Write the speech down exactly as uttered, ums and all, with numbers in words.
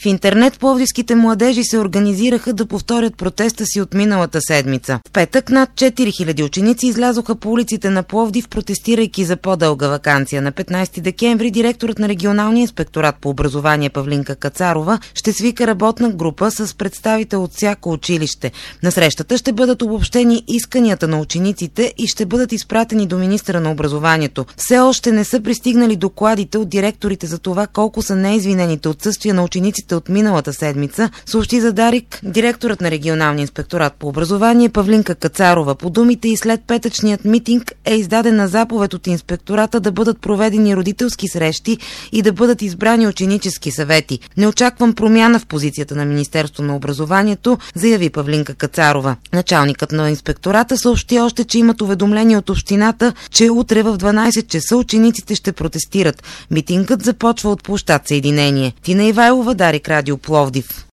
В интернет пловдивските младежи се организираха да повторят протеста си от миналата седмица. В петък над четири хиляди ученици излязоха по улиците на Пловдив, протестирайки за по-дълга ваканция. На петнайсети декември директорът на регионалния инспекторат по образование Павлинка Кацарова ще свика работна група с представител от всяко училище. На срещата ще бъдат обобщени исканията на учениците и ще бъдат изпратени до министъра на образованието. Все още не са пристигнали докладите от директорите за това колко са неизвинените отсъствия на учениците от миналата седмица, съобщи за Дарик директорът на регионалния инспекторат по образование Павлинка Кацарова. По думите и след петъчният митинг е издадена заповед от инспектората да бъдат проведени родителски срещи и да бъдат избрани ученически съвети. Не очаквам промяна в позицията на Министерство на образованието, заяви Павлинка Кацарова. Началникът на инспектората съобщи още, че имат уведомление от общината, че утре в дванайсет часа учениците ще протестират. Митингът започва от площад Съединение. Тина Ивайлова, Дарик Радио Пловдив.